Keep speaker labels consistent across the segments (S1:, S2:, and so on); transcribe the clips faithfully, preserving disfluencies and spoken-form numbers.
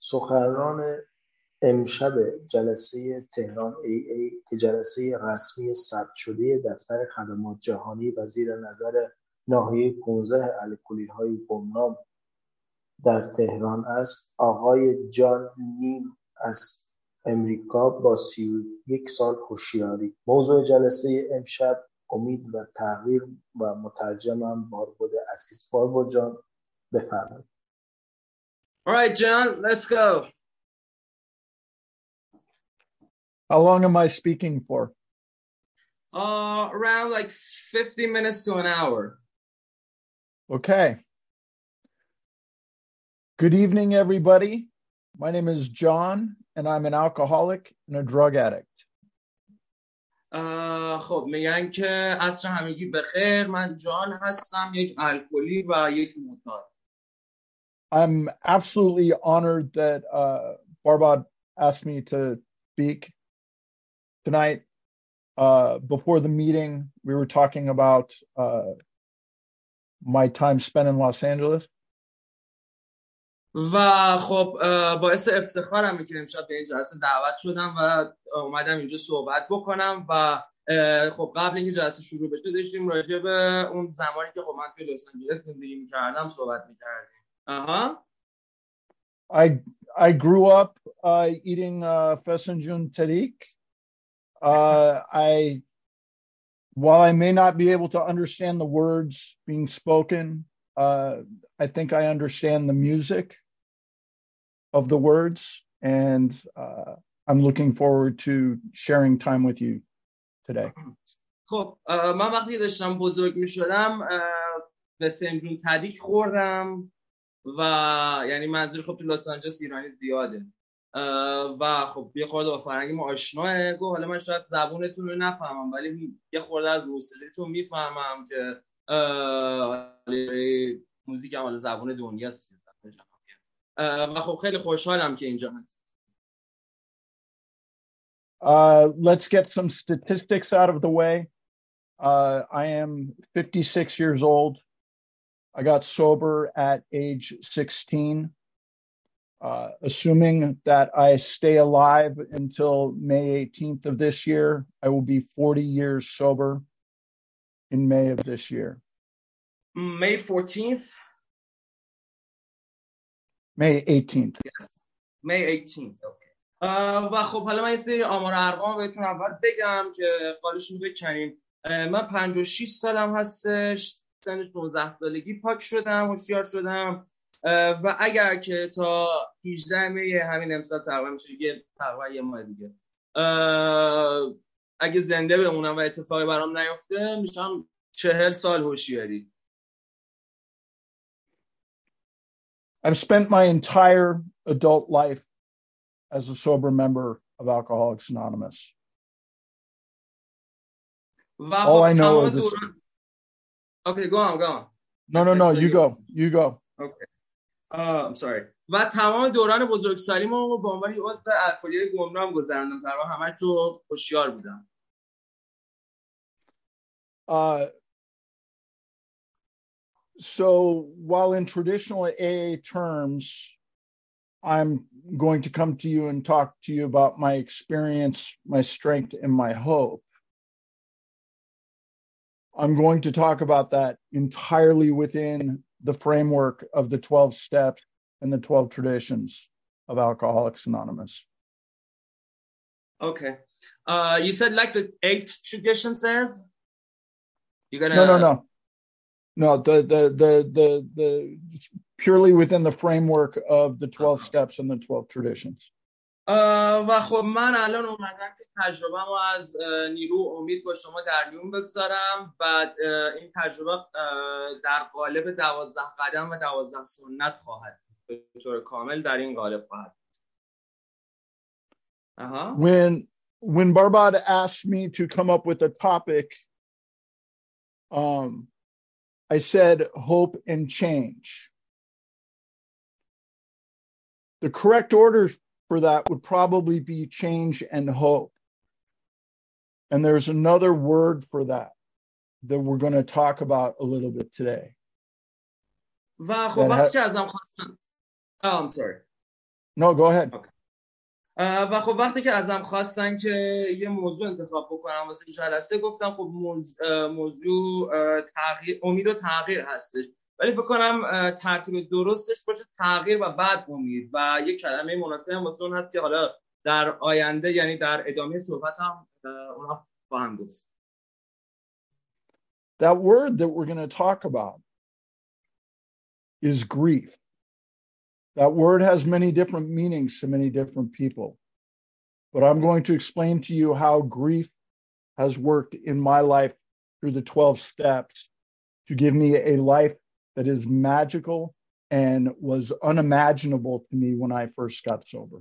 S1: سخنران امشب جلسه تهران ای ای که جلسه رسمی ثبت شده دفتر خدمات جهانی و زیر نظر ناحیه پانزده الکلیهای گمنام در تهران است، آقای جان نیم از امریکا با سی و یک سال هوشیاری. موضوع جلسه امشب امید و تغییر و مترجمم باربد عزیز. باربد جان بفرمایید.
S2: All right, John, let's go.
S3: How long am I speaking for?
S2: Uh, around like fifty minutes to an hour.
S3: Okay. Good evening, everybody. My name is John, and I'm an alcoholic and a drug addict.
S2: Uh, خب میگن که عصر همگی بخیر. من جان هستم، یک الکلی و یک معتاد.
S3: I'm absolutely honored that uh, Barbad asked me to speak tonight. Uh, before the meeting, we were talking about uh, my time spent in Los Angeles.
S2: و خب باعث افتخارم که امشب به این جلسه دعوت شدم و اومدم اینجا صحبت بکنم و خب قبل اینکه جلسه شروع بشه داشتیم راجع به اون زمانی که خب من توی لس آنجلس زندگی می‌کردم صحبت می‌کردیم. آها.
S3: I I grew up uh, eating uh, Fesenjun Tarik. Uh, I, while I may not be able to understand the words being spoken, uh, I think I understand the music of the words, and uh, I'm looking forward to sharing time with you today.
S2: خب من وقتی داشتم بزرگ می‌شدم فسنجون تریک خوردم و یعنی منظور خب تو لس آنجلس ایرانی زیاده و خب یه خورده با فرهنگ ما آشناه. گفت حالا من شاید زبونتون رو نفهمم ولی یه خورده از موسیقیتون میفهمم که موزیک هم حالا زبون دنیاست و خب خیلی خوشحالم که اینجا هستم.
S3: Uh, let's get some statistics out of the way. Uh, I am fifty-six years old. I got sober at age sixteen. Uh, assuming that I stay alive until May eighteenth of this year, I will be forty years sober in May of this year.
S2: May fourteenth?
S3: May eighteenth.
S2: Yes. May eighteenth. Okay. و خب حالا من یه سری آمار ارقام بهتون اول بگم که قالشون بکنیم. من پنجاه و شش سالم هستش. سن شانزده سالگی پاک شدم، هوشیار شدم و اگر که تا هجدهم می همین امسال تقریبا میشه یه تقریبا یه ماه دیگه اگه زنده بمونم و اتفاقی برام نیفته میشم چهل سال هوشیاری.
S3: I've spent my entire adult life as a sober member of Alcoholics Anonymous. All I know is this.
S2: Okay, go on, go on.
S3: No, no, no, you go. You go.
S2: Okay. Uh, I'm sorry. و تمام دوران بزرگسالیمو به عنوان عضو الکلی گمنام گذروندم. تقریبا همش تو هوشیار بودم.
S3: Uh, so while in traditional A A terms, I'm going to come to you and talk to you about my experience, my strength, and my hope. I'm going to talk about that entirely within the framework of the twelve steps and the twelve traditions of Alcoholics Anonymous.
S2: Okay. Uh, you said like the eighth tradition says? You're gonna...
S3: No, no, no. No, the, the, the, the, the, purely within the framework of the twelve uh-huh. steps and the twelve traditions.
S2: و خب من الان اومدم که تجربه‌مو از نیرو امید با شما در میون بگذارم و این تجربه در قالب دوازده قدم و دوازده سنت خواهد به طور کامل در این قالب خواهد. Uh-huh.
S3: When when Barbad asked me to come up with a topic, um, I said hope and change. The correct order for that would probably be change and hope. And there's another word for that that we're going to talk about a little bit today.
S2: و خب وقتی که ازم خواستن oh, I'm sorry.
S3: No, go ahead.
S2: Okay. و خب وقتی که ازم خواستن که یه موضوع انتخاب بکنم واسه جلسه، گفتم خب موضوع تغییر، امید و تغییر هستش، ولی فکر کنم ترتیب درستش باشه تغییر و بعد امید، و یک کلمه مناسب هم واسه اون هست که حالا در آینده، یعنی در ادامه صحبتم اونها خواهم گفت.
S3: That word that we're going to talk about is grief. That word has many different meanings to many different people. But I'm going to explain to you how grief has worked in my life through the twelve steps to give me a life that is magical and was unimaginable to me when I first got sober.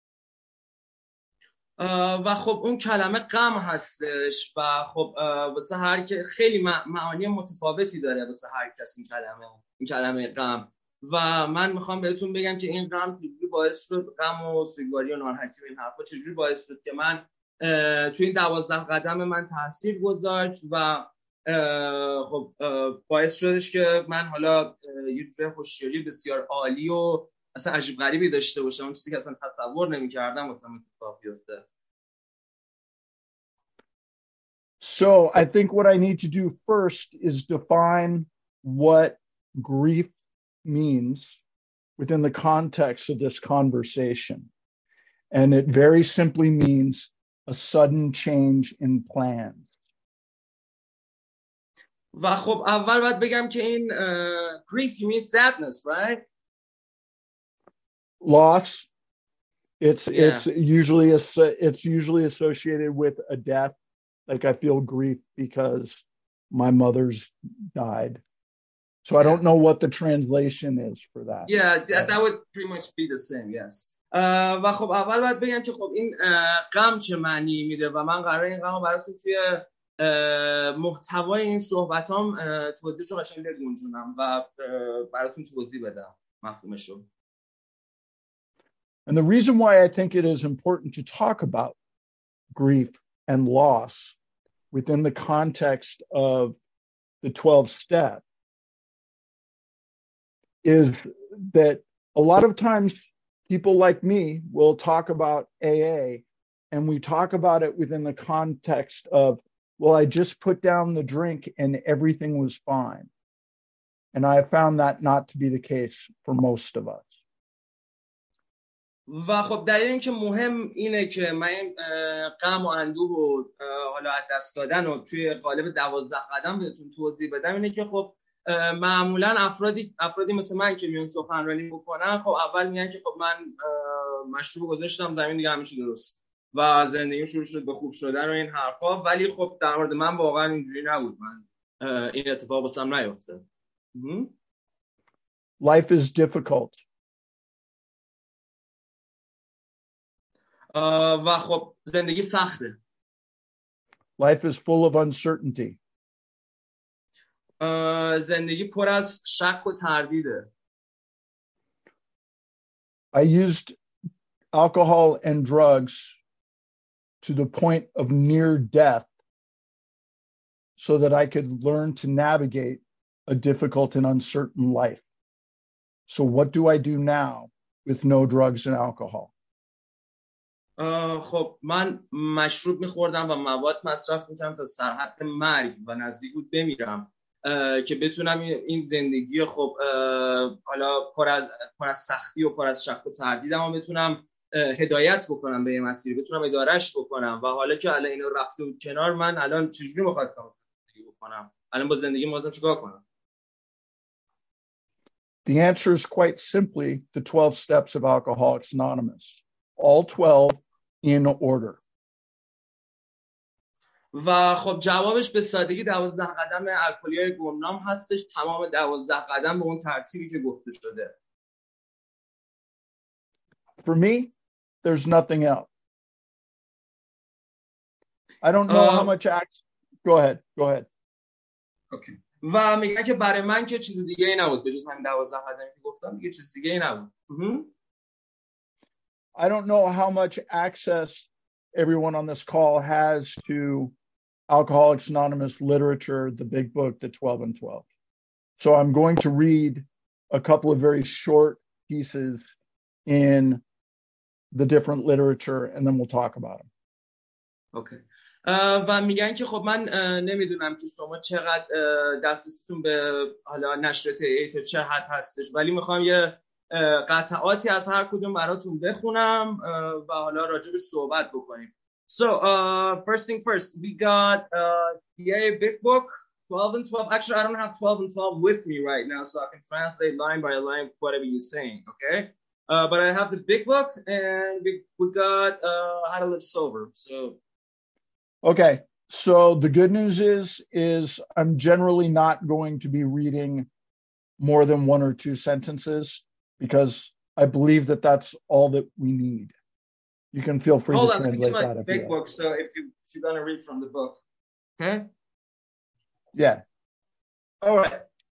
S2: و خب اون کلمه غم هستش و خب واسه هر که خیلی معانی متفاوتی داره واسه هر کس این کلمه این کلمه غم، و من میخوام بهتون بگم که این غم چجوری باعث شد، غم و سیگاری و نارنجی و این حرفا چجوری باعث شد که من تو این دوازده قدم من تاثیر گذاشت و خب باعث شدش که من حالا یه جور هوشیاری بسیار عالی و اصلا عجیب غریبی داشته باشم، اون چیزی که اصلا تصور نمی‌کردم واسه من اتفاق بیفته.
S3: So I think what I need to do first is define what grief means within the context of this conversation. And it very simply means a sudden change in plans.
S2: و خب اول باید بگم که این uh, grief means sadness, right?
S3: Loss. It's
S2: yeah.
S3: it's usually a, it's usually associated with a death. Like I feel grief because my mother's died. So I yeah. don't know what the translation is for that.
S2: Yeah, that, that would pretty much be the same, yes. Uh, و خب اول باید بگم که خب این uh, غم چه معنی میده و من قراره این غم رو براتون توی uh, محتوای این صحبتام uh, توضیحش رو قشنگ بگنجونم و uh, براتون توضیح بدم مفهومش رو.
S3: And the reason why I think it is important to talk about grief and loss within the context of the twelve steps is that a lot of times people like me will talk about A A and we talk about it within the context of, well, I just put down the drink and everything was fine. And I have found that not to be the case for most of us.
S2: و خب دلیل این که مهم اینه که من این غم و اندوه و حالا از دست دادن و توی قالب دوازده قدم بهتون توضیح بدم اینه که خب معمولا افرادی افرادی مثل من که میان سخنرانی بکنن، خب اول میگن که خب من مشروب گذاشتم زمین دیگه همه چی درست و زندگی شروع شد به خوب شدن و این حرفا، ولی خب در مورد من واقعا اینجوری نبود. من این اتفاق واسم نیفتاد.
S3: Life is difficult.
S2: و خب زندگی سخته.
S3: Life is full of uncertainty.
S2: زندگی پر از شک و تردیده.
S3: I used alcohol and drugs to the point of near death so that I could learn to navigate a difficult and uncertain life. So what do I do now with no drugs and alcohol?
S2: خب من مشروب میخوردم و مواد مصرف میکردم تا سرحد مرگ و نزدیک بود بمیرم که بتونم این زندگی خب حالا پر از پر از سختی و پر از شک و تردیدم و بتونم هدایت بکنم به یه مسیر، بتونم ادارهش بکنم. و حالا که الان اینو رفته بود کنار، من الان چجوری میخوام زندگی بکنم؟ الان با زندگی موازم چیکار کنم؟
S3: The answer is quite simply the twelve steps of Alcoholics Anonymous. All twelve in order.
S2: و خب جوابش به سادگی دوازده قدم الکلیای گمنام هستش، تمام دوازده قدم به اون ترتیبی که گفته شده.
S3: For me, there's nothing else. I don't know uh, how much act. Go ahead. Go ahead.
S2: Okay. و میگن که برای من که چیز دیگه ای نبود به جز همین دوازده قدمی که گفتم، دیگه چیز دیگه ای نبود.
S3: I don't know how much access everyone on this call has to Alcoholics Anonymous literature, the big book, the twelve and twelve. So I'm going to read a couple of very short pieces in the different literature, and then we'll talk about them.
S2: اوکی. و میگن که خب من نمیدونم که شما چقدر دسترسیتون به حالا نشریات ای ای تا چه حد هستش، ولی میخوام یه قطعاتی از هر کدوم براتون بخونم و حالا راجبش صحبت بکنیم. So uh, first thing first, we got uh, the A A Big Book twelve and twelve. Actually, I don't have twelve and twelve with me right now, so I can translate line by line whatever you're saying, okay? Uh, but I have the Big Book, and we, we got uh, How to Live Sober. So,
S3: okay. So the good news is, is I'm generally not going to be reading more than one or two sentences because I believe that that's all that we need. You can feel free
S2: hold
S3: to
S2: on,
S3: translate
S2: let me
S3: that.
S2: get my Big Book. So if you if you're gonna read from the book, okay?
S3: Yeah.
S2: All right.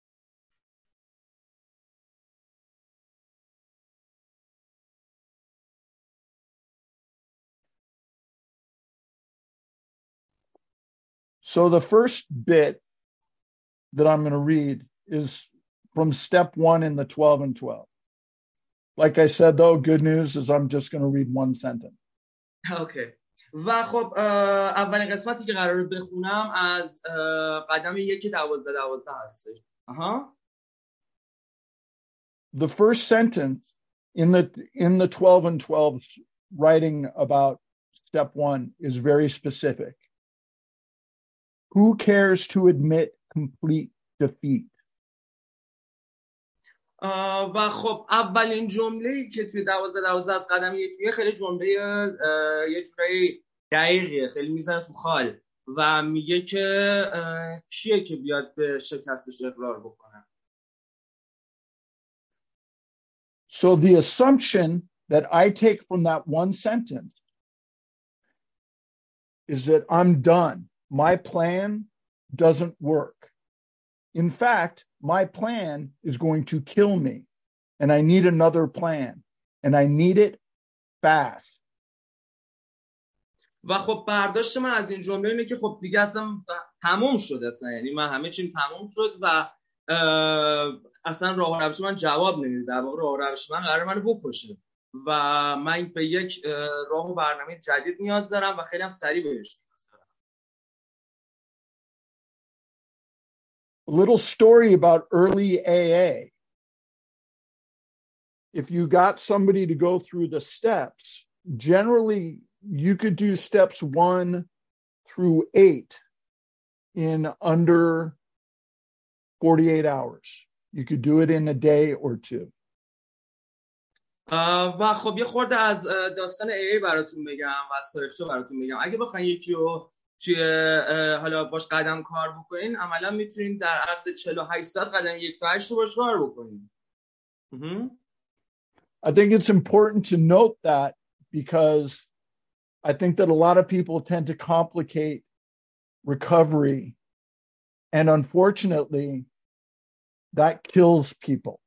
S3: So the first bit that I'm going to read is from step one in the twelve and twelve. Like I said, though, good news is I'm just going to read one sentence.
S2: Okay. و خب اولین قسمتی که قراره بخونم از قدم یک دوازده دوازده هستش. آها.
S3: The first sentence in the in the twelve and twelve writing about step one is very specific. Who cares to admit complete defeat?
S2: و خب اولین جمله‌ای که توی دوازده دوازده از قدم یک خیلی جمله یه جوری دقیقیه، خیلی میزنه تو خال و میگه که کیه که بیاد به شکستش اقرار بکنه.
S3: So the assumption that I take from that one sentence is that I'm done. My plan doesn't work. In fact, my plan is going to kill me, and I need another plan, and I need it fast.
S2: و خب برداشت من از این جمله اینه که خب دیگه اصلا تموم شد، اصلا یعنی من همه چیم تموم شد و اصلا راه و روش من جواب نمیده، در واقع راه و روش من قراره منو بکشه و من به یک راه و برنامه جدید نیاز دارم و خیلی هم سریع بهش.
S3: A little story about early A A. If you got somebody to go through the steps, generally you could do steps one through eight in under forty-eight hours. You could do it in a day or two.
S2: و خب یه خورده از داستان ای ای براتون بگم و از تاریخچه براتون بگم. اگه بخواین یکی رو توی حالا باش قدم کار بکنین، عملا میتونین در عرض چهل و هشت ساعت قدم یک تا هشت رو باش کار بکنین.
S3: I think it's important to note that because I think that a lot of people tend to complicate recovery, and unfortunately that kills people.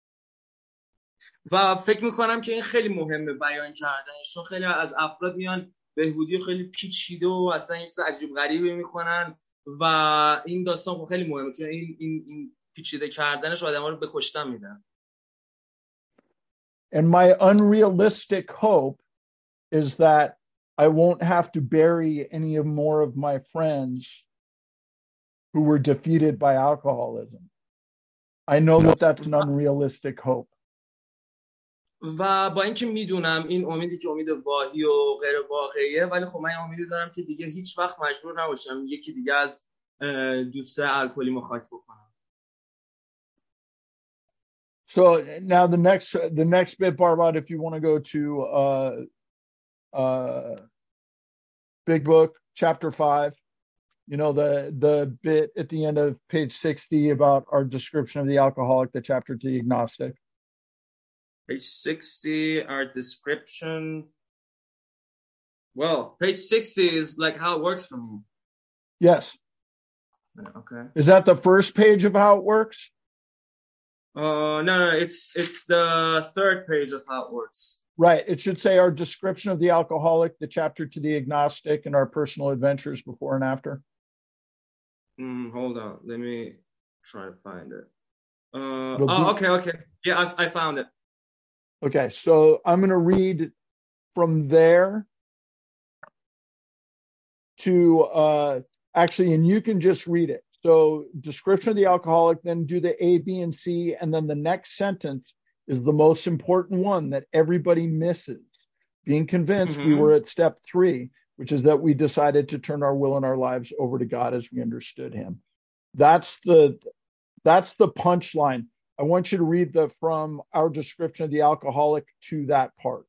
S2: و فکر میکنم که این خیلی مهمه بیان کردنش، چون خیلی از افراد میان بهبودی خیلی پیچیده و اصلا این چیز عجیب غریبی میکنن و این داستان خیلی مهمه، چون این این این پیچیده کردنش آدما رو به کشتن میدن.
S3: And my unrealistic hope is that I won't have to bury any of more of my friends who were defeated by alcoholism. I know that that's an unrealistic hope.
S2: و با اینکه میدونم این امیدی که امید واهی و غیر واقعیه، ولی خب من امیدی دارم که دیگه هیچ وقت مجبور نباشم یکی دیگه از دوستای الکلی مخاطب بکنم.
S3: So now the next the next bit, Barbad, if you want to go to uh, uh, Big Book, chapter five, you know, the the bit at the end of page sixty about our description of the alcoholic, the chapter to the agnostic.
S2: Page sixty, our description. Well, page sixty is like how it works for me.
S3: Yes.
S2: Okay.
S3: Is that the first page of how it works?
S2: Uh, no, no, it's it's the third page of how it works.
S3: Right. It should say our description of the alcoholic, the chapter to the agnostic, and our personal adventures before and after.
S2: Mm, hold on. Let me try to find it. Uh,
S3: It'll
S2: oh,
S3: be...
S2: okay, okay. Yeah, I, I found it.
S3: Okay, so I'm going to read from there to uh, actually, and you can just read it. So description of the alcoholic, then do the A, B, and C, and then the next sentence is the most important one that everybody misses. Being convinced mm-hmm. we were at step three, which is that we decided to turn our will and our lives over to God as we understood him. That's the that's the punchline. I want you to read the from our description of the alcoholic to that part.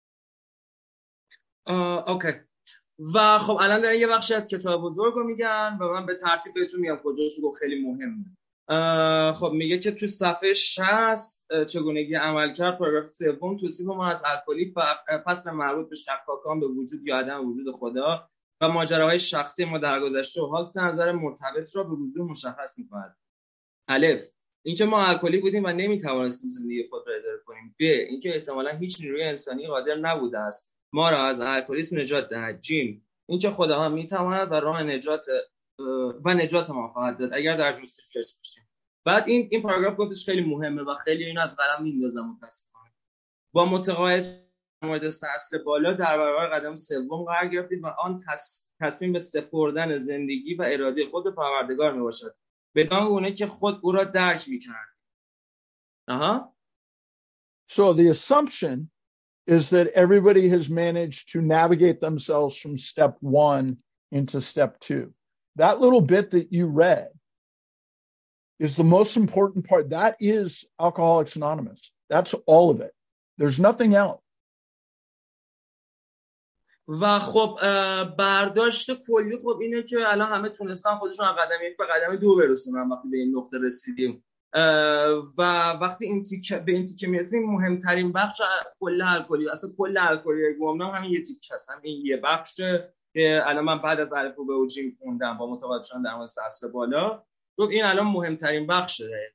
S2: Uh, okay. و خب الان دارن یه بخشی از کتاب بزرگ رو میگن و من به ترتیب بهتون میگم کجاش رو خیلی مهمه. خب میگه که تو صفحه شصت چگونگی عملکرد پاراگراف سوم توصیف ما از الکلی فصل مربوط به شکاکان به وجود یا عدم وجود خدا و ماجراهای شخصی ما در گذشته و حال سه نظر مرتبط را به وضوح مشخص می‌کند. الف اینکه ما الکلی بودیم و نمیتوانستیم زندگی خود را اداره کنیم. ب اینکه احتمالاً هیچ نیروی انسانی قادر نبوده است ما را از الکلیسم نجات دهد. جیم اینکه خدا هم میتواند و راه نجات و نجات ما خواهد داد اگر در جستجوش باشیم. بعد این این پاراگراف گفتش خیلی مهمه و خیلی اینو از قلم میندازم متاسفانه. با متقاعد مورد اصل بالا در برابر قدم سوم قرار گرفتید و آن تص... تصمیم به سپردن زندگی و اراده خود به پروردگار میباشد بدان گونه که خود او را درک میکرد. آها.
S3: So the assumption is that everybody has managed to navigate themselves from step one into step two. That little bit that you read is the most important part. That is Alcoholics Anonymous. That's all of it. There's nothing else.
S2: و خب برداشت کلی خب اینه که الان همه تونستن خودشون از قدم یک به قدم دو برسونن وقتی به این نقطه رسیدیم و وقتی این تیکه به این تیکه میرسیم مهمترین بخش کل الکلی اصلا کل الکلی گفتم همین یه تیکه هست، همین یه بخش که الان من بعد از الف به اوجی خوندم با متقاعد شدن در مورد اصل بالا گفت این الان مهمترین بخشه.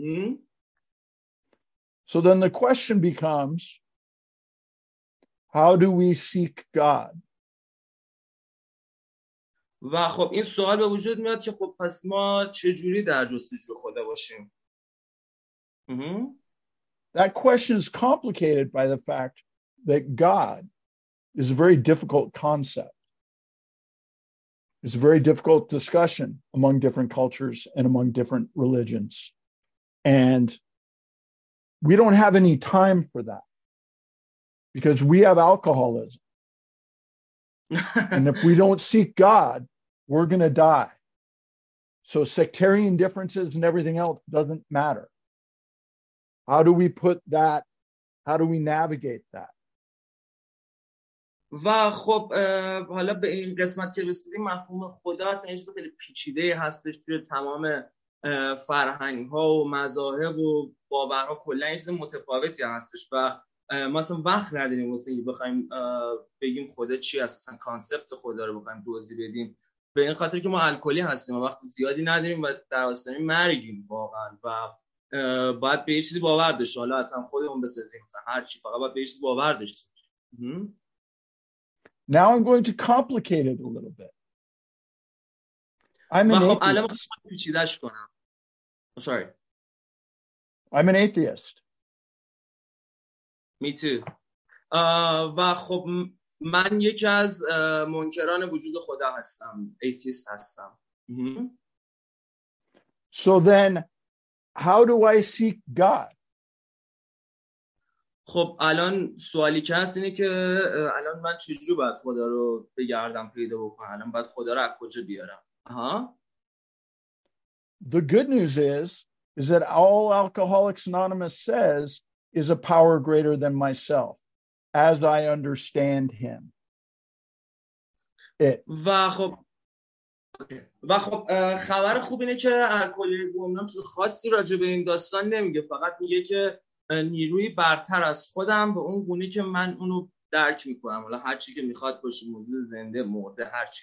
S3: So then the question becomes, how do we seek God?
S2: و خب این سوال به وجود میاد که خب پس ما چجوری در جستجوی خدا باشیم؟
S3: Mm-hmm. That question is complicated by the fact that God is a very difficult concept. It's a very difficult discussion among different cultures and among different religions. And we don't have any time for that because we have alcoholism. And if we don't seek God, we're going to die. So sectarian differences and everything else doesn't matter. How do we put that? How do we navigate that?
S2: و خب حالا به این قسمت که رسیدیم مفهوم خدا اصلا این خیلی پیچیده هستش توی تمام فرهنگ ها و مذاهب و باورها کلا این چیز متفاوتی هستش و ما اصلا وقت نداریم واسه اینکه بخوایم بگیم خدا چی هست، اصلا کانسپت خدا رو بخوایم توضیح بدیم به این خاطر که ما الکلی هستیم و وقت زیادی نداریم و در آستانه مرگیم واقعا و باید به یه چیزی باور داشته، حالا اصلا خودمون بسازیم مثلا هر چی، فقط باید به یه چیزی باور داشته.
S3: Now I'm going to complicate it a little bit. I'm an
S2: خب الان
S3: atheist.
S2: من پیچیده‌اش کنم. I'm sorry.
S3: I'm an atheist.
S2: Me too. uh, و خب من یکی از uh, منکران وجود خدا هستم. atheist هستم. Mm-hmm.
S3: So then how do I seek God?
S2: خب الان سوالی که هست اینه که الان من چجوری باید خدا رو بگردم پیدا بکنم؟ الان باید خدا رو از کجا بیارم؟ آها.
S3: The good news is is that all Alcoholics Anonymous says is a power greater than myself as I understand him. It.
S2: و خب و خب خبر خوب اینه که الکلی گمنام چیز خاصی راجع به این داستان نمیگه، فقط میگه که نیروی برتر از خودم به اون گونه که من اونو درک میکنم، حالا هر چی که میخواد باشه، موجود زنده مرده هر چی.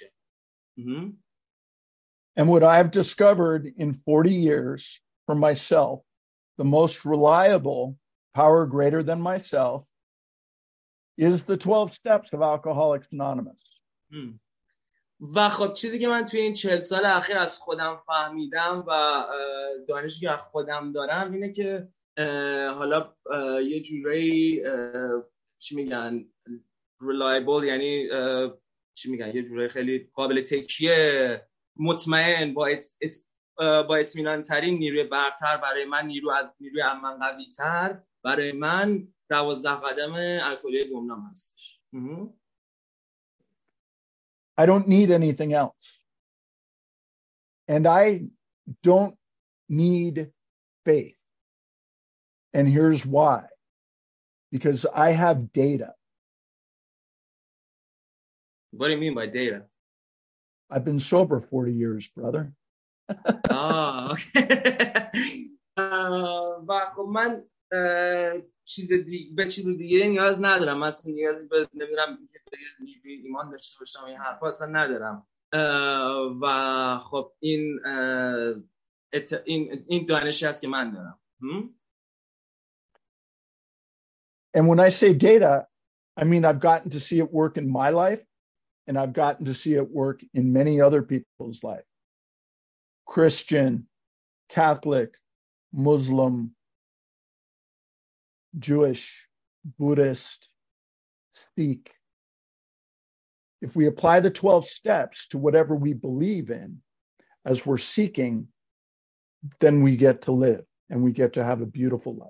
S3: And what I've discovered in forty years for myself, the most reliable power greater than myself is the twelve steps of Alcoholics Anonymous.
S2: و خب چیزی که من توی این چهل سال اخیر از خودم فهمیدم و دانشی که از خودم دارم اینه که حالا یه جورایی چی میگن reliable یعنی چی میگن یه جوری خیلی قابل تکیه، مطمئن، با ات... ات... با اطمینان ترین نیروی برتر برای من، نیرو از نیروی من قوی تر برای من دوازده قدم الکلی گمنام هستش.
S3: I don't need anything else. And I don't need faith. And here's why. Because I have data.
S2: What do you mean by data?
S3: I've been sober forty years, brother.
S2: Ah, okay. و خب من چیز دیگه به چیز دیگه نیاز ندارم. مثلا نیاز به نمیدونم نیروی ایمان داشته باشم این حرفا اصلا ندارم. و خب این این این دانشی هست که من دارم.
S3: And when I say data, I mean I've gotten to see it work in my life, and I've gotten to see it work in many other people's life. Christian, Catholic, Muslim, Jewish, Buddhist, Sikh. If we apply the twelve steps to whatever we believe in as we're seeking, then we get to live and we get to have a beautiful life.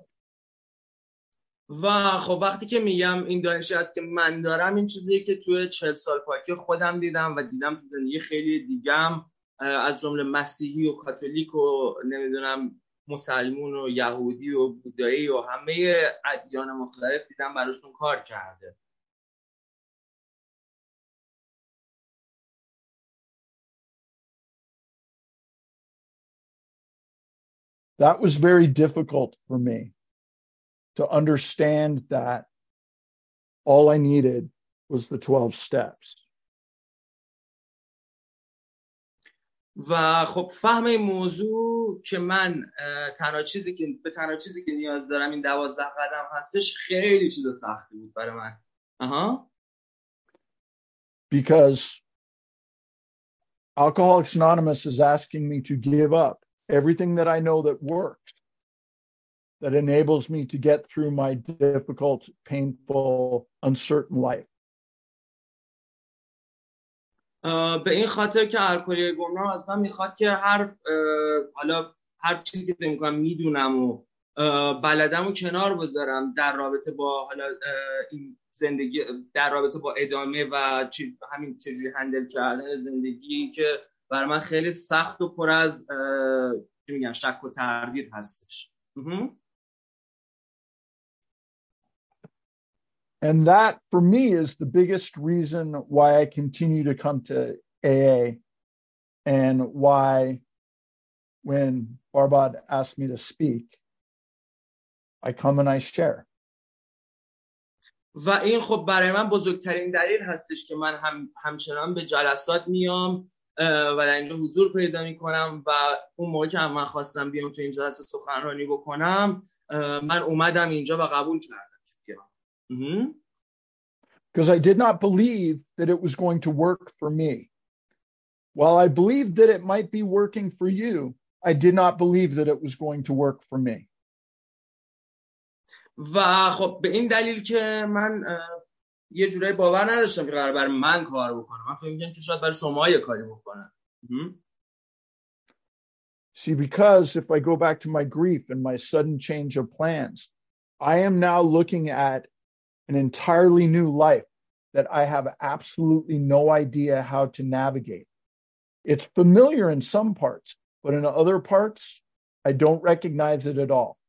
S2: و خب وقتی که میگم این دانشی هست که من دارم، این چیزیه که توی چهل سال پاکی خودم دیدم و دیدم تو زندگی خیلی دیگم، از جمله مسیحی و کاتولیک و نمیدونم مسلمون و یهودی و بودایی و همه ادیان مختلف دیدم براتون کار کرده.
S3: That was very difficult for me to understand that all I needed was the twelve steps.
S2: و خب فهم این موضوع که من تنها چیزی که به تنها چیزی که نیاز دارم این دوازده قدم هستش خیلی چیز سختی بود برای من. آها.
S3: Because Alcoholics Anonymous is asking me to give up everything that I know that works, that enables me to get through my difficult, painful, uncertain life.
S2: به این خاطر که الکلی گمنام از من میخواد که هر حالا هر چیزی که فکر میکنم میدونم و بلدم و کنار بذارم در رابطه با حالا این زندگی، در رابطه با ادامه و چی همین چجوری هندل کردن زندگی که برای من خیلی سخت و پر از چی میگن شک و تردید هستش.
S3: And that, for me, is the biggest reason why I continue to come to A A, and why, when Barbad asked me to speak, I come and I share.
S2: و این خب برای من بزرگترین دلیل هستش که من هم همچنان به جلسات میام و در اینجا حضور پیدا میکنم و اون موقع که من خواستم بیام تو این جلسه سخنرانی بکنم من اومدم اینجا و قبول کردم. Mm-hmm.
S3: Because I did not believe that it was going to work for me. While I believed that it might be working for you, I did not believe that it was going to work for me.
S2: و خب به این دلیل که من یه جورایی باور نداشتم که قرار برای من کار بکنه. من فکر می‌کردم که شاید برای شما یه کاری بکنه.
S3: See, because if I go back to my grief and my sudden change of plans, I am now looking at an entirely new life that I have absolutely no idea how to navigate. It's familiar in some parts, but in other parts, I don't recognize it at all.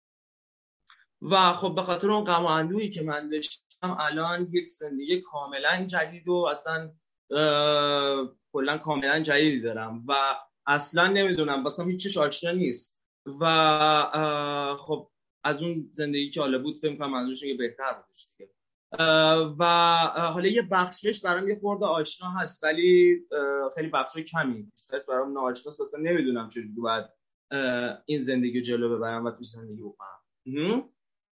S2: و خب به خاطر اون غم و اندوهی که من داشتم الان یک زندگی کاملا جدید و اصلا کلا کاملا جدیدی دارم و اصلا نمیدونم واسم هیچ چیز آشنا نیست و خب از اون زندگی که حالا بود فکر کنم منظورش یه بهتر بودش دیگه و حالا یه بخشش برام یه خورده آشنا هست ولی خیلی بخش کمی بیشترش برام ناآشناست. اصلا نمیدونم چجوری باید این زندگی جلو ببرم و تو زندگی بکنم.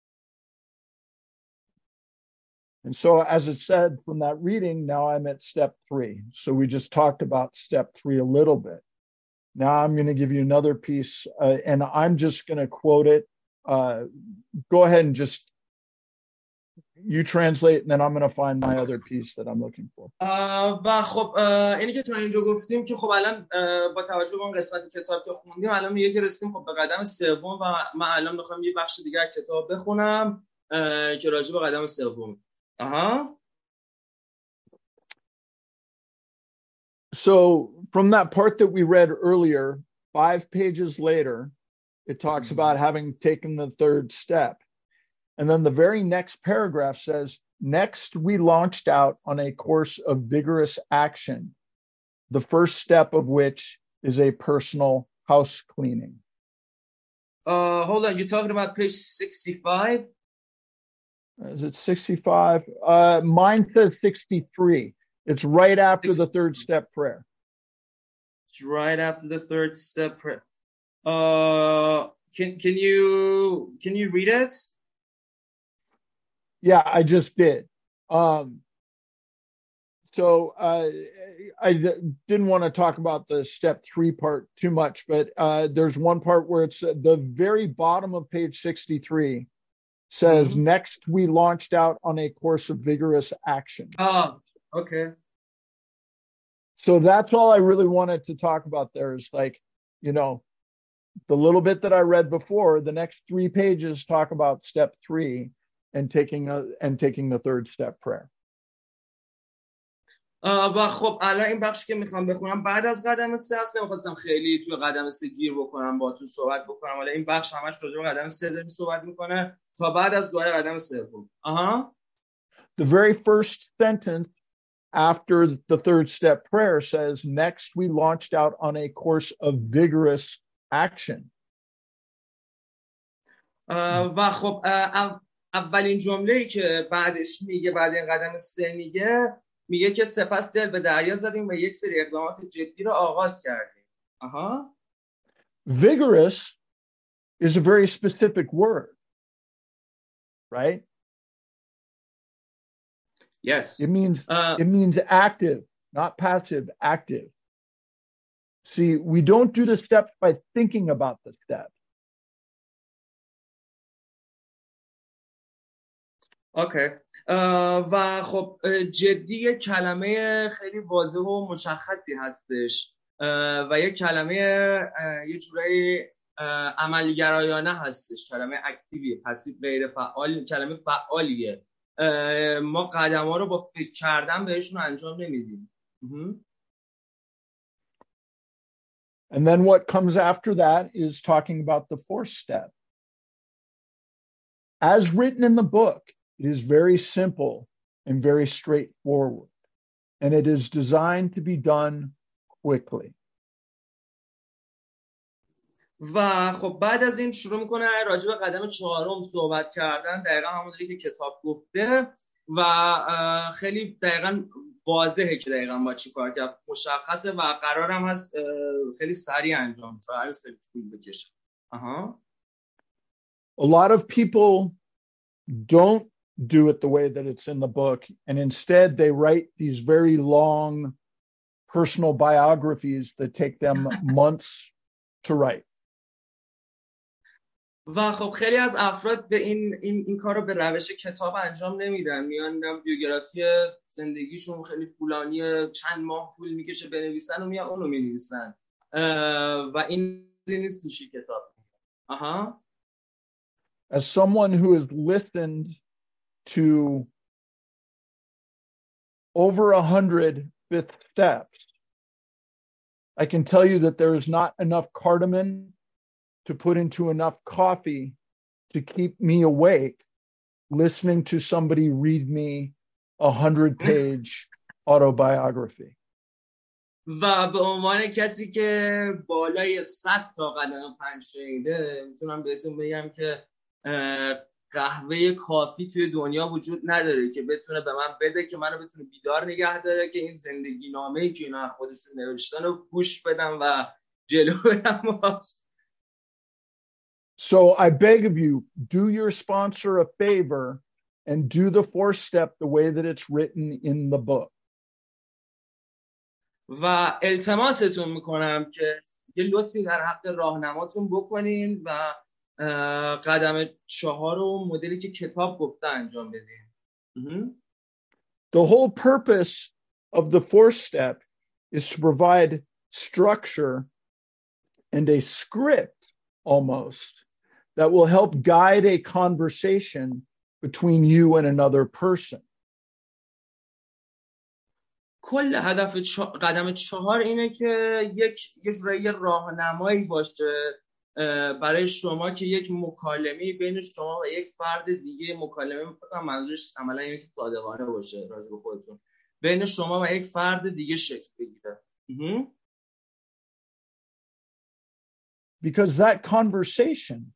S3: And so, as it said from that reading, now I'm at step three. So we just talked about step three a little bit. Now I'm going to give you another piece, uh, and I'm just going to quote it. Uh, go ahead and just you translate, and then I'm going to find my other piece that I'm looking for.
S2: و خب اینی که تا اینجا گفتیم که خب الان با توجه به اون قسمت کتاب که خوندیم الان میگه که رسیدیم خب به قدم سوم و من الان میخوام یه بخش دیگه از کتاب بخونم که راجع به قدم سوم. آها.
S3: So from that part that we read earlier, five pages later, it talks mm-hmm. about having taken the third step. And then the very next paragraph says, next we launched out on a course of vigorous action, the first step of which is a personal house cleaning.
S2: Uh, hold on, you're talking about page sixty-five?
S3: Is it sixty-five? Uh, mine says sixty-three. It's right after sixty-three. The third step prayer.
S2: It's right after the third step prayer. Uh, can can you can you read it?
S3: Yeah, I just did. Um, so uh, I d- didn't want to talk about the step three part too much, but uh, there's one part where it's at the very bottom of page sixty-three says, mm-hmm. next we launched out on a course of vigorous action.
S2: Oh, okay.
S3: So that's all I really wanted to talk about there is like, you know, the little bit that I read before, the next three pages talk about step three and taking a, and taking the third step prayer.
S2: و خب الان این بخشی که میخوام بخونم بعد از قدم سه هست. نمیخواستم خیلی توی قدم سه گیر بکنم با تو صحبت بکنم، ولی این بخش همش راجع به قدم سه داره صحبت میکنه تا بعد از دعای قدم سه بود. آها.
S3: The very first sentence after the third step prayer says, next we launched out on a course of vigorous action.
S2: و خب اولین جمله‌ای که بعدش میگه، بعد این قدم سه میگه میگه که سپس دل به دریا زدیم و یک سری اقدامات جدی رو آغاز کردیم. آها.
S3: Vigorous is a very specific word, right?
S2: Yes.
S3: It means
S2: uh,
S3: it means active, not passive, active. See, we don't do the steps by thinking about the steps.
S2: اوکی. و خب جدی کلمه خیلی واضح و مشخصی هستش و یک کلمه یه جورایی عملگرایانه هستش، کلمه اکتیویه، پسیو غیر فعال، کلمه فعالیه. ما قدم ها رو با فکر کردن بهشون انجام نمیدیم.
S3: And then what comes after that is talking about the fourth step. As written in the book, it is very simple and very straightforward, and it is designed to be done quickly.
S2: و خب بعد از این شروع میکنه راجع به قدم چهارم صحبت کردن، دقیقا همونطوری که کتاب گفته و خیلی دقیقا واضحه که دقیقا با چی کار کرد، مشخصه و قرارم هست خیلی سریع انجام بشه، هر خیلی طول بکشه. آها.
S3: A lot of people don't do it the way that it's in the book, and instead they write these very long personal biographies that take them months to write.
S2: و خب خیلی از افراد به این این این کارو به روش کتاب انجام نمیدن، میان بیوگرافی زندگیشون خیلی طولانیه، چند ماه طول میکشه بنویسن و میان اونو مینویسن و این نیست که کتاب. آها.
S3: As someone who has listened to over a hundred fifth steps, I can tell you that there is not enough cardamom to put into enough coffee to keep me awake listening to somebody read me a hundred page autobiography.
S2: و به عنوان کسی که بالای صد تا قدم پنج شنیده میتونم بهتون بگم که قهوه کافی توی دنیا وجود نداره که بتونه به من بده که منو بتونه بیدار نگه داره که این زندگی نامه‌ای که اینا خودشون نوشتن رو گوش بدم و جلو برم.
S3: So I beg of you, do your sponsor a favor and do the fourth step the way that it's written in the book.
S2: و التماستون میکنم که یه لطفی در حق راهنماتون بکنین و قدم چهار رو مدلی که کتاب گفته انجام بدین.
S3: The whole purpose of the fourth step is to provide structure and a script almost that will help guide a conversation between you and another person.
S2: کل هدف چه... قدم چهار اینه که یک یک راه راهنمایی باشه برای شما که یک مکالمه بین شما و یک فرد دیگه مکالمه می‌کنم منظورش عملا اینه که صادقانه باشه راجع به خودتون بین شما و یک فرد دیگه شکل بگیره.
S3: Because that conversation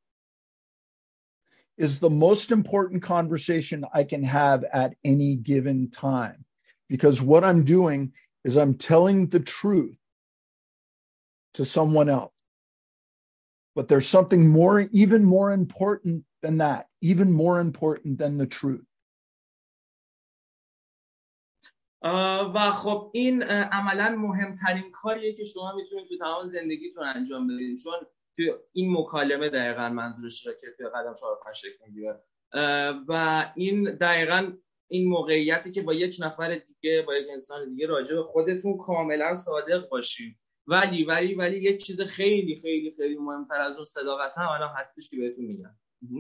S3: is the most important conversation I can have at any given time. Because what I'm doing is I'm telling the truth to someone else. But there's something more, even more important than that, even more important than the truth.
S2: و خب این عملاً مهمترین کاریه که شما میتونید تو تمام زندگیتون انجام بدید، چون تو این مکالمه دقیقاً منظورشه که تو قدم چهار و پنج شکل میگیره و این دقیقاً این موقعیتی که با یک نفر دیگه با یک انسان دیگه راجع به خودتون کاملا صادق باشید. ولی ولی ولی یک چیز خیلی خیلی خیلی مهمتر از اون صداقت هم الان هستش که بهتون میگم.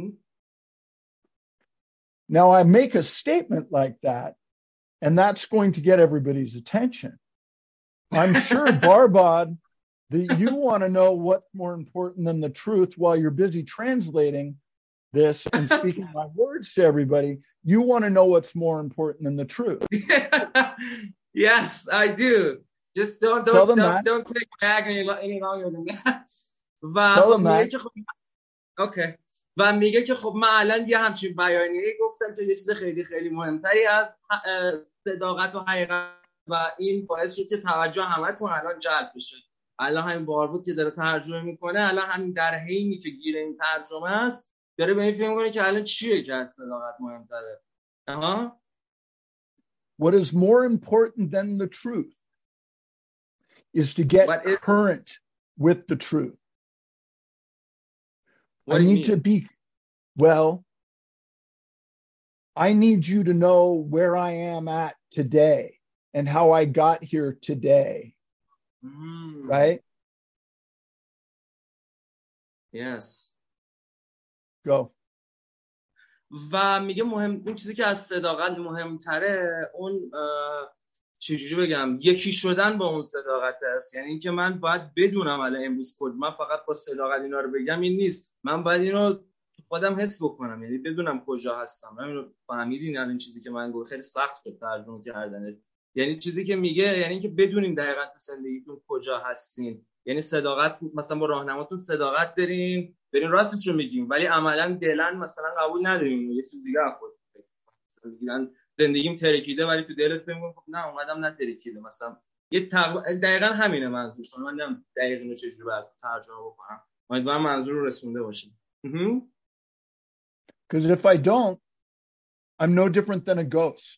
S3: Now I make a statement like that and that's going to get everybody's attention. I'm sure Barbad that you want to know what's more important than the truth while you're busy translating this and speaking my words to everybody. You want to know what's more important than the truth.
S2: Yes, I do. Just don't don't don't, don't, don't take back any, any longer than that. و خب میگه که خب اوکی و میگه که خب من الان یه همچین بیانیه‌ای گفتم که یه چیز خیلی خیلی مهمتری از صداقت و حقیقت و این باعث شد که توجه همتون الان جلب بشه. الان همین باربود که داره ترجمه میکنه الان همین در حینی که گیر این ترجمه است داره به این فکر میکنه که الان چیه که از صداقت مهمتره. آها.
S3: What is more important than the truth is to get is, current with the truth. I need mean? to be, well, I need you to know where I am at today and how I got here today.
S2: Mm.
S3: Right?
S2: Yes.
S3: Go.
S2: و میگه مهم اون چیزی که از صداقت مهمتره اون چجوری بگم یکی شدن با اون صداقت است. یعنی اینکه من باید بدونم الان امروز کد من فقط با صداقت اینا رو بگم این نیست، من باید اینو خودم حس بکنم، یعنی بدونم کجا هستم. همین فهمیدین الان چیزی که من گفتم خیلی سخت شد ترجمه کردنش. یعنی چیزی که میگه یعنی اینکه بدونین دقیقاً تو زندگیتون کجا هستین. یعنی صداقت مثلا با راهنماتون صداقت دارین برین راستش رو میگیم ولی عملاً دلن مثلا قبول نداریم یه چیز دیگه خود میگن زندگیم ترکیده ولی تو دلت فکر می‌کنی نه اونقدرم نترکیده مثلا یه تق... دقیقاً همینه منظور شما. من نمیدونم دقیقاً اینو چجوری باید ترجمه بکنم. امیدوارم منظور رو رسونده باشم.
S3: Because if I don't I'm no different than a ghost.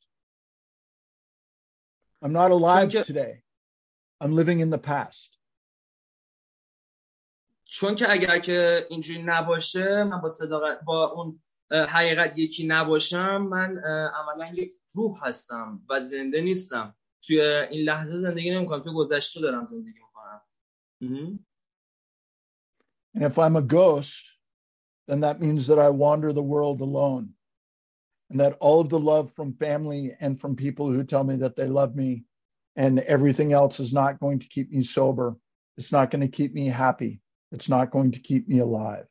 S3: I'm not alive که... today. I'm living in the past.
S2: چون که اگر که اینجوری نباشه من با صداقت با اون حقیقت یکی نباشم من عملا یک روح هستم و زنده نیستم. توی این لحظه زندگی نمی‌کنم، توی گذشته دارم زندگی می‌کنم.
S3: And if I'm a ghost then that means that I wander the world alone and that all of the love from family and from people who tell me that they love me and everything else is not going to keep me sober. It's not going to keep me happy. It's not going to keep me alive.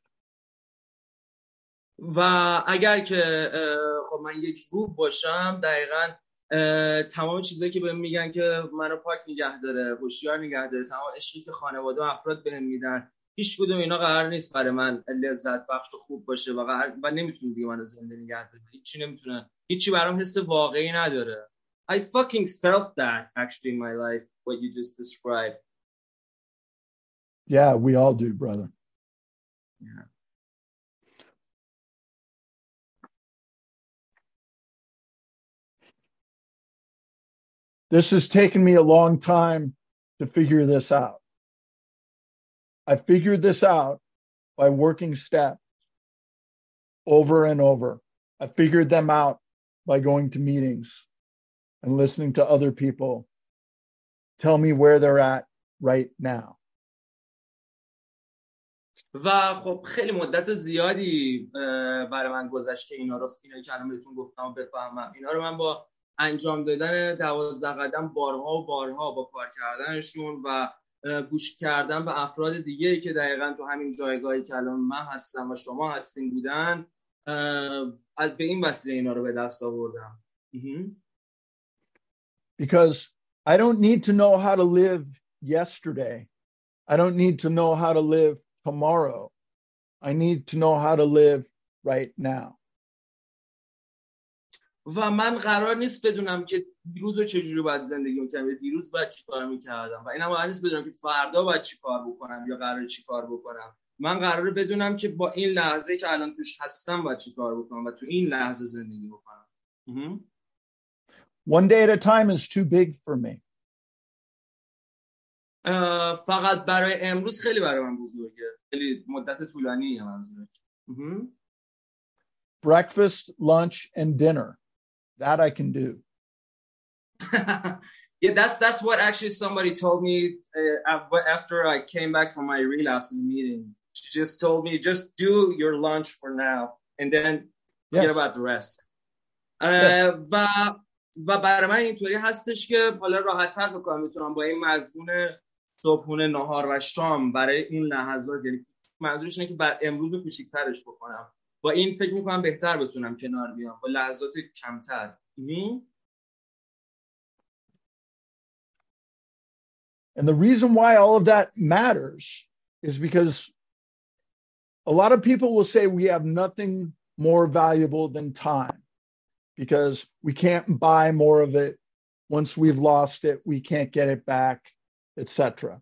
S2: و اگر که خب من یک روح باشم دقیقاً تمام چیزایی که بهم میگن که منو پاک نگه داره، هوشیار نگه داره، تمام عشقی که خانواده و افراد بهم میدن هیچ کدوم اینا قرار نیست برای من لذت بخش و خوب باشه و قرار و نمیتونه دیگه منو زنده نگه داره. هیچی نمیتونه، هیچی برام حس واقعی نداره. I fucking felt that actually in my life what you just described.
S3: Yeah, we all do, brother.
S2: Yeah.
S3: This has taken me a long time to figure this out. I figured this out by working steps over and over. I figured them out by going to meetings and listening to other people tell me where they're at right now.
S2: و خب خیلی مدت زیادی برای من گذشت که اینا رو اینا که الان بهتون گفتم بفهمم. اینا رو من با انجام دادن دوازده قدم بارها و بارها، با کار کردنشون و گوش کردن به افراد دیگه‌ای که دقیقاً تو همین جایگاهی که الان من هستم و شما هستین بودن، از به این وسیله اینا رو به دست آوردم.
S3: Because I don't need to know how to live yesterday. I don't need to know how to live tomorrow. I need to know how to live right now.
S2: و من قرار نیست بدونم که دیروز رو چجوری باید زندگی می‌کردم یا دیروز باید چی کار می‌کردم و اینم قرار نیست بدونم که فردا باید چی کار بکنم یا قراره چی کار بکنم. من قراره بدونم که با این لحظه که الان توش هستم باید چی کار بکنم و تو این لحظه زندگی بکنم.
S3: One day at a time is too big for me.
S2: فقط برای امروز خیلی برای من بزرگه. خیلی مدت طولانیه منظورم.
S3: Breakfast, lunch and dinner. That I can do.
S2: Yeah, that's that's what actually somebody told me uh, after I came back from my relapse in the meeting. She just told me, just do your lunch for now and then forget yes. about the rest. Yes. و و برای من اینطوری هستش که حالا راحت‌تر بکنم میتونم با این مضمون صبحونه، نهار و شام برای این لحظات، یعنی منظورش اینه که بر امروز رو کوچیک‌ترش بکنم. با این فکر میکنم بهتر بتونم کنار بیام با لحظات کمتر.
S3: And the reason why all of that matters is because a lot of people will say we have nothing more valuable than time because we can't buy more of it. Once we've lost it, we can't get it back, et cetera.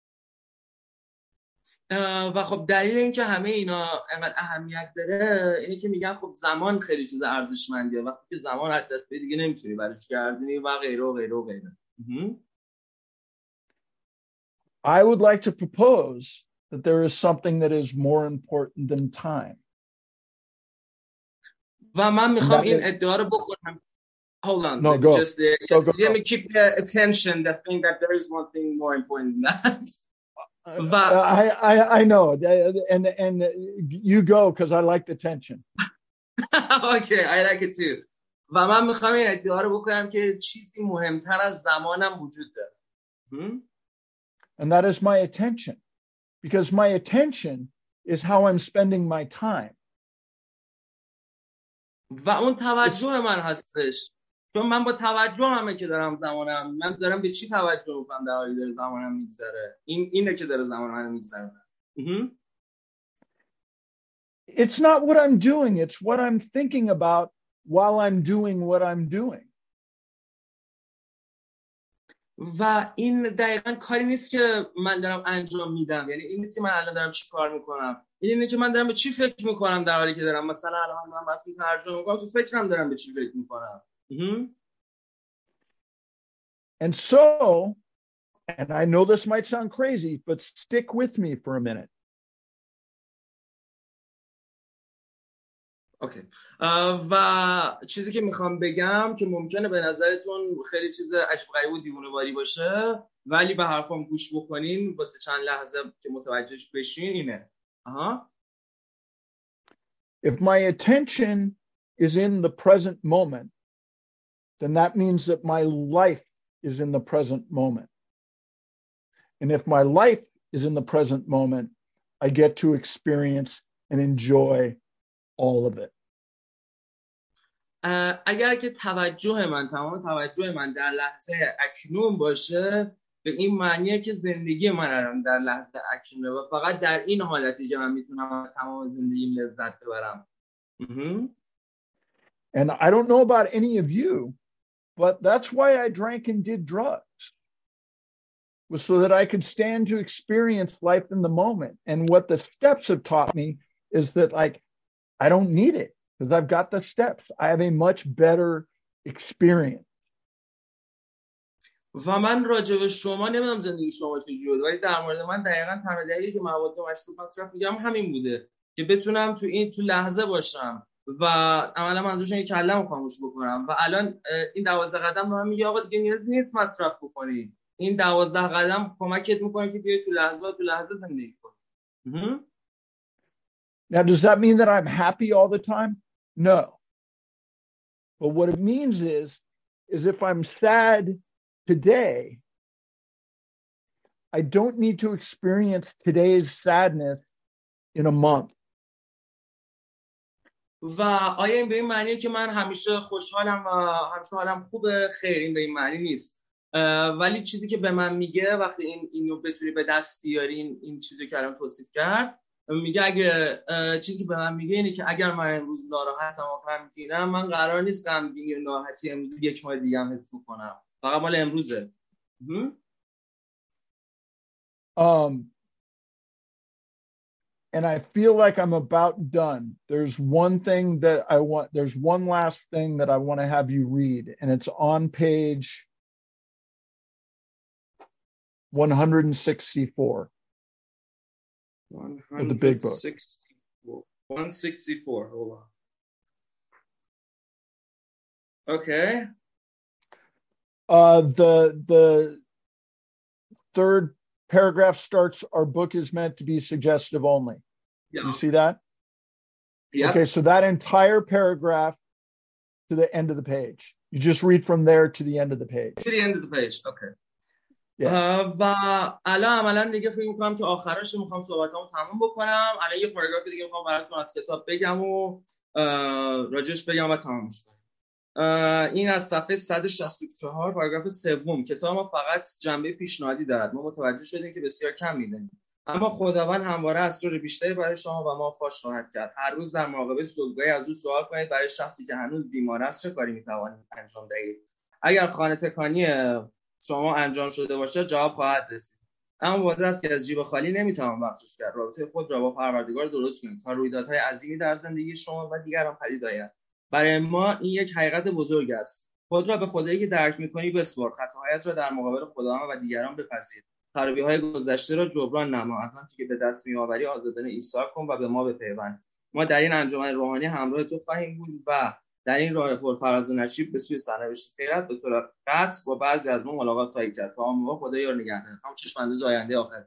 S2: و خب دلیل این که همه اینا انقدر اهمیت داره اینه که میگن خب زمان خیلی چیز ارزشمندیه، وقتی که زمان از دست بدی دیگه نمیتونی برش گردونی و غیره و غیره و غیره.
S3: I would like to propose that there is something that is more important than time.
S2: و من میخوام این ادعا رو بکنم. Hold on.
S3: No, go.
S2: Just uh,
S3: go, go,
S2: let
S3: go.
S2: me keep the attention that think that there is one thing more important than that.
S3: Uh, I, I I know, and and you go because I like the tension.
S2: Okay, I like it too. و من میخوام این ادعا رو بکنم که چیزی مهمتر از زمانم وجود داره. Hmm?
S3: And that is my attention, because my attention is how I'm spending my time.
S2: و اون توجه من هستش. چون من با توجه همه که دارم زمانم، من دارم به چی توجه میکنم در حالی داره زمانم میگذره. این اینه که داره زمان من میگذره.
S3: It's not what I'm doing, it's what I'm thinking about while I'm doing what I'm doing.
S2: و این دقیقاً کاری نیست که من دارم انجام میدم، یعنی این نیست که من الان دارم چی کار میکنم، این اینه که من دارم به چی فکر میکنم در حالی که دارم مثلا الان من وقتی ترجمه میکنم تو فکرم دارم به چی فکر میکنم.
S3: And so, and I know this might sound crazy, but stick with me for a minute.
S2: اوکی. okay. uh, و چیزی که میخوام بگم که ممکنه به نظرتون خیلی چیز عجب غریب و دیوونه‌واری باشه، ولی به حرفام گوش بکنین واسه چند لحظه که متوجهش بشین اینه. آها.
S3: If my attention is in the present moment, then that means that my life is in the present moment. And if my life is in the present moment, I get to experience and enjoy all of it.
S2: اگر که توجه من تمام توجه من در لحظه اکنون باشه، به این معنیه که زندگی من الان در لحظه اکنونه و فقط در این حالتی که من میتونم تمام زندگیم لذت ببرم.
S3: And I don't know about any of you, but that's why I drank and did drugs, was so that I could stand to experience life in the moment. And what the steps have taught me is that, like, I don't need it because I've got the steps. I have a much better experience.
S2: و من راجع به شما نمیدونم زندگی شما چجوری بود، ولی در مورد من دقیقاً تنها دلیلی که مواد مشروب مصرف می‌کردم همین بوده که بتونم تو این تو لحظه باشم و عملا منظورش اینه که کلمو خاموش بکنم و الان این دوازده قدم به من میگه آقا دیگه نیاز نیست مصرف بکنی. این دوازده قدم کمکت میکنه که بیای تو لحظه تو لحظه زندگی کنی.
S3: Now, does that mean that I'm happy all the time? No. But what it means is, is if I'm sad today, I don't need to experience today's sadness in a month.
S2: و آیا این به این معنیه که من همیشه خوشحالم و همیشه حالم خوبه؟ خیر، این به این معنی نیست. ولی چیزی که به من میگه وقتی این اینو بتونی به دست بیارین، این چیزی که الان توصیف کرد، میگه اگه چیزی که به من میگه اینه که اگر من امروز ناراحتم و غمگینم، من قرار نیست غمگینی و ناراحتی امروز یک ماه دیگه هم حس کنم، فقط مال امروزه.
S3: Um and I feel like I'm about done. There's one thing that I want there's one last thing that I want to have you read, and it's on page one hundred sixty-four. Of the big book.
S2: one sixty-four. Hold on. Okay.
S3: Uh, the the third paragraph starts, our book is meant to be suggestive only. Yeah. You see that?
S2: Yeah.
S3: Okay, so that entire paragraph to the end of the page. You just read from there to the end of the page.
S2: To the end of the page. Okay. و الان عملا دیگه فکر میکنم که آخرش میخوام صحبتامو تموم بکنم. الان یه پاراگراف دیگه میخوام براتون از کتاب بگم و راجعش بگم و تمامش کنم. این از صفحه صد و شصت و چهار پاراگراف سوم. کتاب ما فقط جنبه پیشنهادی دارد. ما متوجه شدیم که بسیار کم میدونیم، اما خداوند همواره اسرار بیشتری برای شما و ما فاش خواهد کرد. هر روز در مراقبه صبحگاهی از او سوال کنید برای شخصی که هنوز بیمار است چه کاری میتوانید انجام دهید. اگر خانه تکانی شما انجام شده باشه جواب خواهد رسید، اما واضح است که از جیب خالی نمیتوان بخشش کرد. رابطه خود را با پروردگار درست کنید تا رویدادهای عظیمی در زندگی شما و دیگران پدید آید. برای ما این یک حقیقت بزرگ است. خود را به خدایی که درک می‌کنی بسپار. خطاهایت را در مقابل خداوند و دیگران بپذیر. خرابی‌های گذشته را جبران نما. از آنچه که به دست می‌آوری آزادانه ایثار کن و به ما بپیوند. ما در این انجمن روحانی همراه تو خواهیم بود و در این راه پرفراز و نشیب به سوی سرنوشت خیرت به طور قطع با بعضی از ما ملاقات خواهید کرد. تا آن موقع خدا یار نگهدار. هم چشم‌انداز آینده آخر.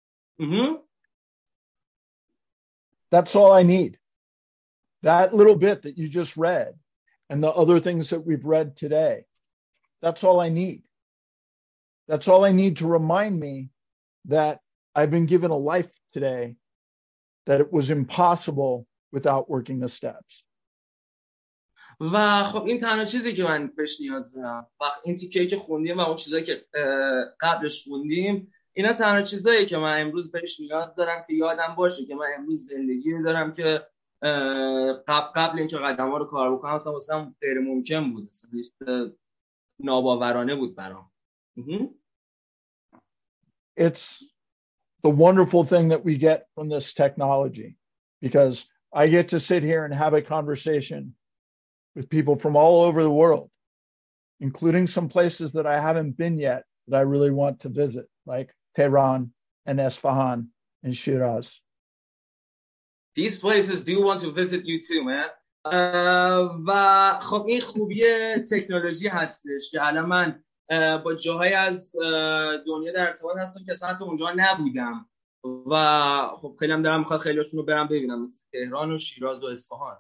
S3: That's all I need. That little bit that you just read and the other things that we've read today. That's all I need. That's all I need to remind me that I've been given a life today, that it was impossible without working the steps.
S2: و خب این تنها چیزی که من بهش نیاز دارم. وقت این تیکه‌ای که خوندیم و اون چیزایی که قبلش خوندیم، اینا تنها چیزایی که من امروز بهش نیاز دارم که یادم باشه که من امروز زندگی دارم که قبل قبل اینکه قدم‌ها رو کار بکنم اصلا واسم غیر ممکن بود، اصلا ناباورانه بود برام.
S3: It's the wonderful thing that we get from this technology, because I get to sit here and have a conversation with people from all over the world, including some places that I haven't been yet that I really want to visit, like Tehran and Esfahan and Shiraz.
S2: These places do want to visit you too, man. و خب این خوبی تکنولوژی هستش که الان من با جاهای از دنیا در ارتباط هستم که اصلا اونجا نبودم و خب خیلی هم دارم میخواد خیلیاتون رو برم ببینم، تهران و شیراز و اصفهان.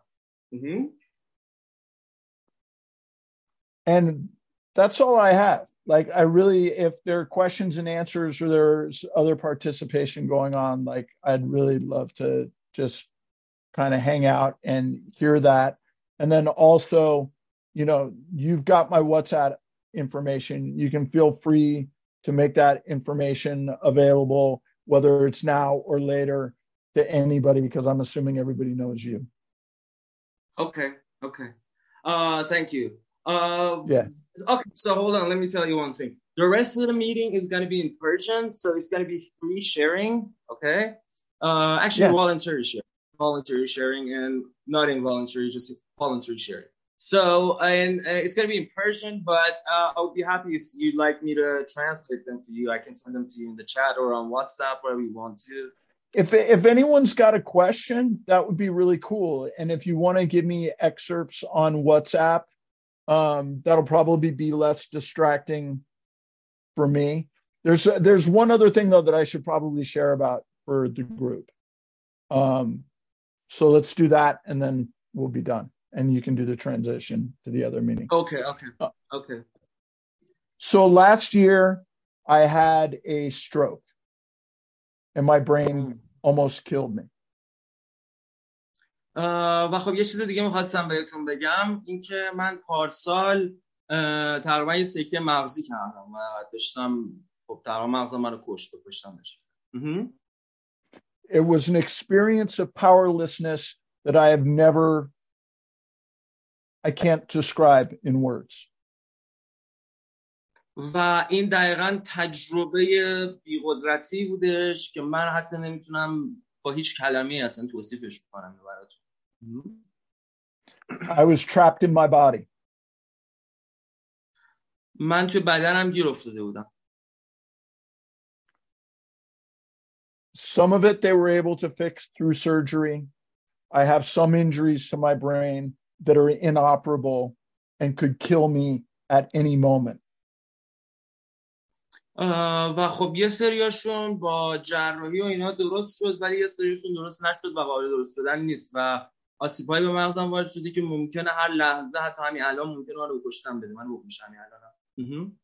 S3: And that's all I have. Like, I really, if there are questions and answers or there's other participation going on, like, I'd really love to just kind of hang out and hear that. And then also, you know, you've got my WhatsApp information. You can feel free to make that information available, whether it's now or later, to anybody, because I'm assuming everybody knows you.
S2: Okay. Okay. Uh, thank you. Uh,
S3: yeah.
S2: Okay. So hold on. Let me tell you one thing. The rest of the meeting is going to be in Persian. So it's going to be free sharing. Okay. Uh, actually yeah. voluntary sharing. voluntary sharing and not involuntary, just voluntary sharing. So, and uh, it's going to be in Persian, but uh, I would be happy if you'd like me to translate them to you. I can send them to you in the chat or on WhatsApp, wherever you want to.
S3: If if anyone's got a question, that would be really cool. And if you want to give me excerpts on WhatsApp, um, that'll probably be less distracting for me. There's there's one other thing though that I should probably share about for the group. Um, so let's do that, and then we'll be done, and you can do the transition to the other meeting.
S2: Okay, okay, okay.
S3: So last year I had a stroke, and my brain almost killed me.
S2: و خب یه چیز دیگه میخواستم بهتون بگم، این که من پارسال تقریبا یه سکته مغزی کردم و داشتم خب تقریبا مغزم منو کشت به پشتم داشت.
S3: It was an experience of powerlessness that I have never, I can't describe in words.
S2: و این دقیقاً تجربه بی‌قدرتی بودش که من حتی نمیتونم با هیچ کلمه‌ای اصلا توصیفش کنم براتون.
S3: I was trapped in my body.
S2: من توی بدنم گیر افتاده بودم.
S3: Some of it they were able to fix through surgery. I have some injuries to my brain that are inoperable and could kill me at any moment.
S2: و خب یه سریاشون با جراحی و اینا درست شد، ولی یه سریاشون درست نشد و قابل درست شدن نیست و آسیب‌هایی به مغزم وارد شده که ممکنه هر لحظه، حتی همین الان ممکنه من رو بکشتم بده. من بکشم همین الان.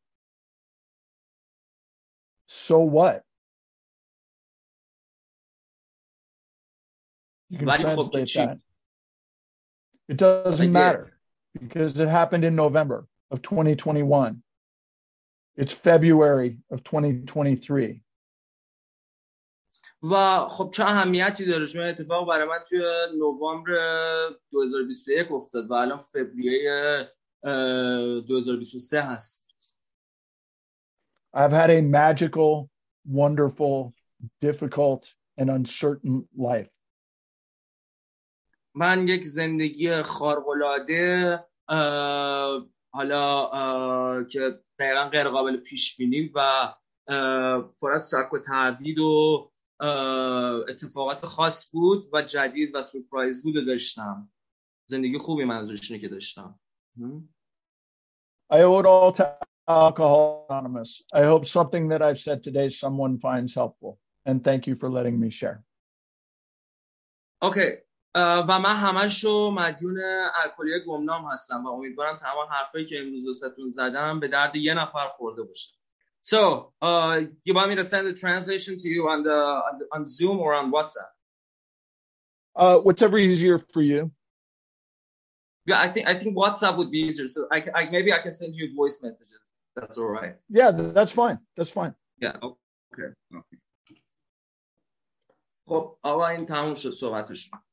S3: So what? You can
S2: ولی خب
S3: translate
S2: چی؟
S3: that. It doesn't matter because it happened in November of twenty twenty-one. It's February of twenty twenty-three.
S2: و خب چه اهمیتی داره؟ چون اتفاق برای من توی نوامبر دو هزار و بیست و یک افتاد و الان فوریه دو هزار و بیست و سه هست.
S3: I've had a magical, wonderful, difficult, and uncertain life.
S2: من یک زندگی خارق‌العاده حالا که دقیقاً غیر قابل پیش بینی و پر از شک و تردید و اتفاقات خاص بود و جدید و سورپرایز بود داشتم. زندگی خوبی منظورش اینه که داشتم.
S3: I owe it all to Alcohol Anonymous. I hope something that I've said today someone finds helpful. And thank you for letting me share.
S2: Okay. و من همشو مدیون الکلی گمنام هستم و امیدوارم تمام حرفایی که امروز واسهتون زدم به درد یه نفر خورده باشه. So, uh, you want me to send the translation to you on the on, the, on Zoom or on WhatsApp?
S3: Uh, whatever easier for you.
S2: Yeah, I think I think WhatsApp would be easier. So I, I maybe I can send you voice messages. That's all right.
S3: Yeah, that's fine. That's fine.
S2: Yeah. Okay. Okay. خب آقا این تموم شد صحبتشون.